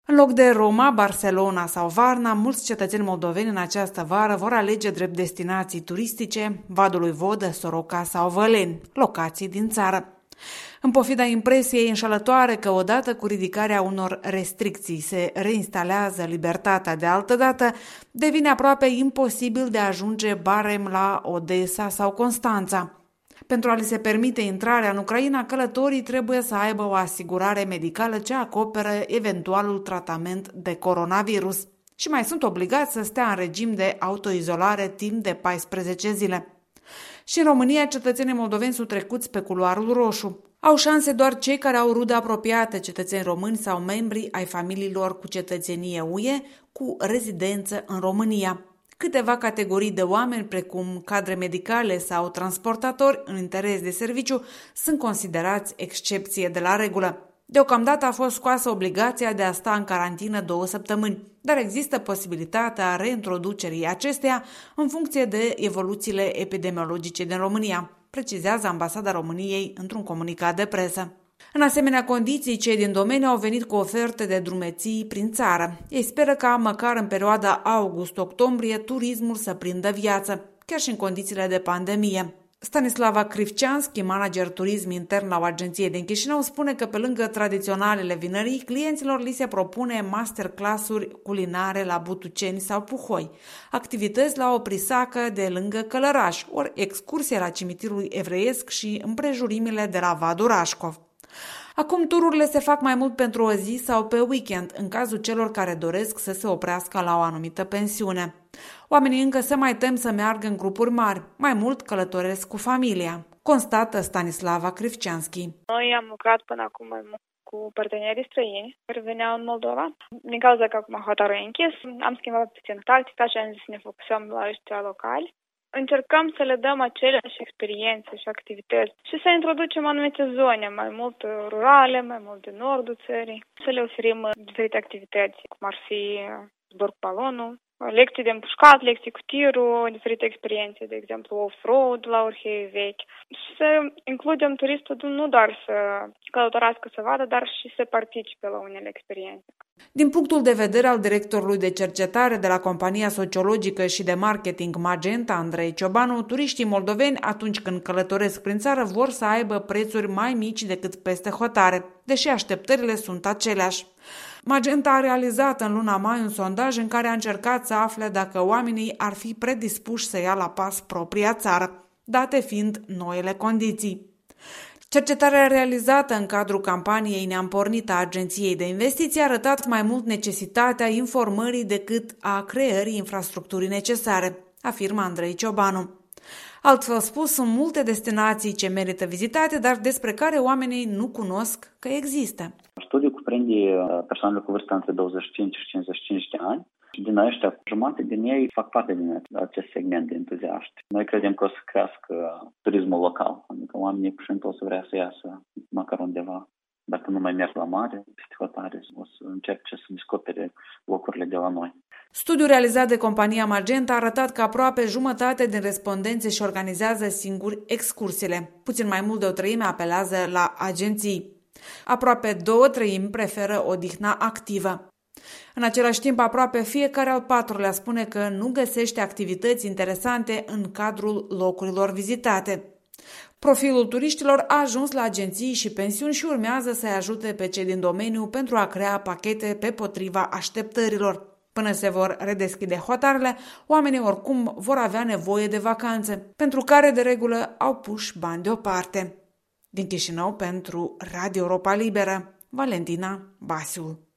În loc de Roma, Barcelona sau Varna, mulți cetățeni moldoveni în această vară vor alege drept destinații turistice Vadul lui Vodă, Soroca sau Văleni, locații din țară. În pofida impresiei înșelătoare că odată cu ridicarea unor restricții se reinstalează libertatea de altădată, devine aproape imposibil de a ajunge barem la Odessa sau Constanța. Pentru a li se permite intrarea în Ucraina, călătorii trebuie să aibă o asigurare medicală ce acoperă eventualul tratament de coronavirus și mai sunt obligați să stea în regim de autoizolare timp de 14 zile. Și în România, cetățenii moldoveni sunt trecuți pe culoarul roșu. Au șanse doar cei care au rude apropiate, cetățeni români sau membri ai familiilor cu cetățenie UE cu rezidență în România. Câteva categorii de oameni, precum cadre medicale sau transportatori în interes de serviciu, sunt considerați excepție de la regulă. Deocamdată a fost scoasă obligația de a sta în carantină 2 săptămâni, dar există posibilitatea reintroducerii acesteia în funcție de evoluțiile epidemiologice din România, precizează Ambasada României într-un comunicat de presă. În asemenea condiții, cei din domeniu au venit cu oferte de drumeții prin țară. Ei speră ca, măcar în perioada august-octombrie, turismul să prindă viață, chiar și în condițiile de pandemie. Stanislava Krivceanski, manager turism intern la o agenție din Chișinău, spune că pe lângă tradiționalele vinării, clienților li se propune masterclass-uri culinare la Butuceni sau Puhoi, activități la o prisacă de lângă Călăraș, ori excursie la cimitirul evreiesc și împrejurimile de la Vadul Rașcov. Acum tururile se fac mai mult pentru o zi sau pe weekend, în cazul celor care doresc să se oprească la o anumită pensiune. Oamenii încă se mai tem să meargă în grupuri mari, mai mult călătoresc cu familia, constată Stanislava Krivceanski. Noi am lucrat până acum mai mult cu partenerii străini care veneau în Moldova. Din cauza că acum hotarul e închis, am schimbat puțin tactica și am zis să ne focusăm la ăștia locali. Încercăm să le dăm aceleași experiențe și activități și să introducem anumite zone mai mult rurale, mai mult din nordul țării, să le oferim diferite activități, cum ar fi zbor cu balonul, lecții de împușcat, lecții cu tirul, diferite experiențe, de exemplu off-road la orhei vechi. Și să includem turistul nu doar să călătorească să vadă, dar și să participe la unele experiențe. Din punctul de vedere al directorului de cercetare de la compania sociologică și de marketing Magenta, Andrei Ciobanu, turiștii moldoveni, atunci când călătoresc prin țară, vor să aibă prețuri mai mici decât peste hotare, deși așteptările sunt aceleași. Magenta a realizat în luna mai un sondaj în care a încercat să afle dacă oamenii ar fi predispuși să ia la pas propria țară, date fiind noile condiții. Cercetarea realizată în cadrul campaniei Ne-am pornit a Agenției de Investiții a arătat mai mult necesitatea informării decât a creării infrastructurii necesare, afirmă Andrei Ciobanu. Altfel spus, sunt multe destinații ce merită vizitate, dar despre care oamenii nu cunosc că există. Studiul cuprinde persoanele cu vârstă între 25 și 55 de ani. Din ăștia, jumătate din ei fac parte din acest segment de entuziaști. Noi credem că o să crească turismul local, adică oamenii pur și simplu o să vrea să iasă măcar undeva. Dacă nu mai merg la mare, peste hotare, o să încerce să descopere locurile de la noi. Studiul realizat de compania Magenta a arătat că aproape jumătate din respondenți își organizează singuri excursiile. Puțin mai mult de o treime apelează la agenții. Aproape 2/3 preferă odihna activă. În același timp, aproape fiecare al patrulea spune că nu găsește activități interesante în cadrul locurilor vizitate. Profilul turiștilor a ajuns la agenții și pensiuni și urmează să-i ajute pe cei din domeniu pentru a crea pachete pe potriva așteptărilor. Până se vor redeschide hotarele, oamenii oricum vor avea nevoie de vacanțe, pentru care de regulă au pus bani deoparte. Din Chișinău pentru Radio Europa Liberă, Valentina Basiul.